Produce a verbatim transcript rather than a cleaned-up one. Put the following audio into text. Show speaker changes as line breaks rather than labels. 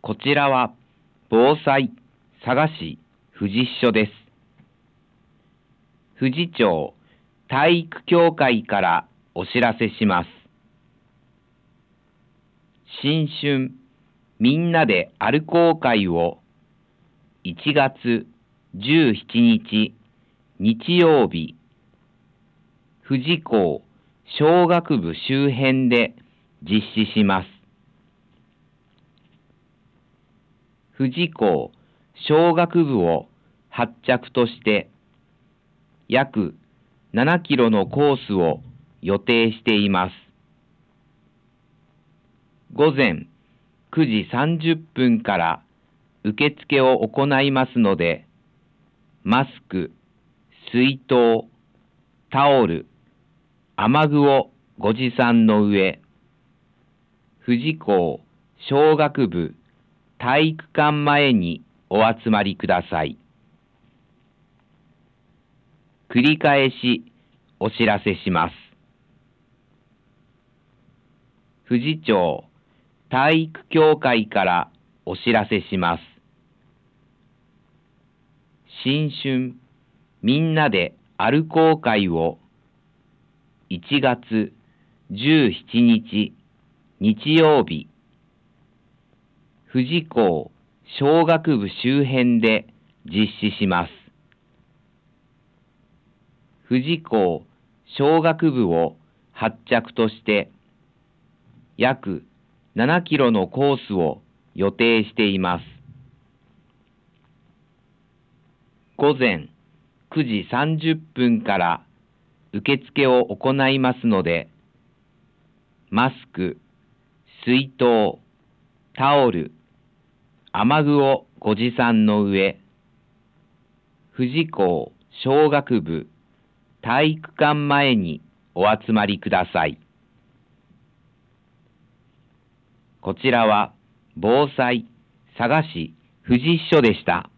こちらは防災佐賀市富士支所です。富士町体育協会からお知らせします。新春みんなで歩こう会をいちがつじゅうしちにち日曜日、富士校小学部周辺で実施します。富士校小学部を発着として約ななキロのコースを予定しています。午前くじさんじゅっぷんから受付を行いますので、マスク、水筒、タオル、雨具をご持参の上、富士校小学部体育館前にお集まりください。繰り返しお知らせします。富士町体育協会からお知らせします。新春みんなで歩こう会をいちがつじゅうしちにち日曜日、富士校小学部周辺で実施します。富士校小学部を発着として約ななキロのコースを予定しています。午前くじさんじゅっぷんから受付を行いますので、マスク、水筒、タオル、雨具をご持参の上、富士校小学部体育館前にお集まりください。こちらは防災佐賀市富士支所でした。